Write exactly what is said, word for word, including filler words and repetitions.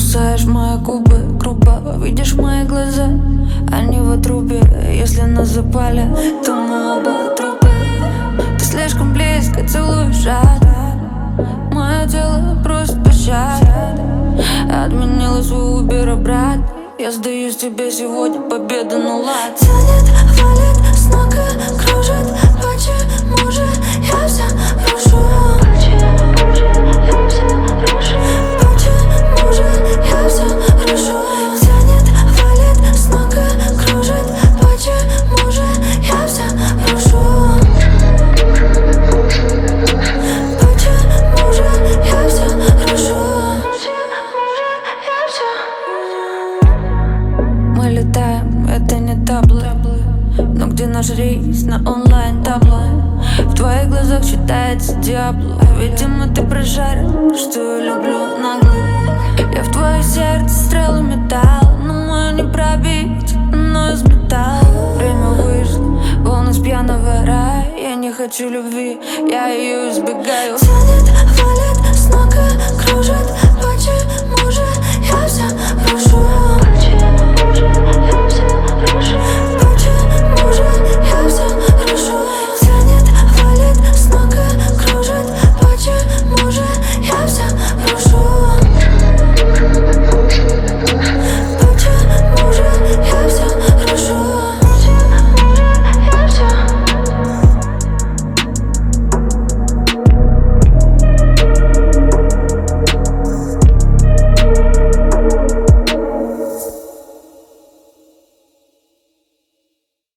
Кусаешь мои губы грубо, видишь мои глаза, они в отрубе. Если нас запали, то мы оба трупы. Ты слишком близко целуешь жадно, мое тело просит пощады. Отменила свой Uber обратно. Я сдаюсь тебе сегодня, победа, ну ладно. Тянет, валит, с ног и кружит. Почему же я все рушу? Почему же я все рушу? Почему же я все рушу? Тянет, валит, с ног и кружит. Почему же я все рушу? Почему же я все рушу? Мы летаем, это не табло, но где наш рейс на онлайн табло? В твоих глазах читается Диабло. Видимо, ты прожарил, что я люблю наглых. Я в твое сердце стрелы металл, но мое не пробить, но из металла. Время вышло, волны с пьяного рая. Я не хочу любви, я ее избегаю. Тянет, валит, с ног и кружит.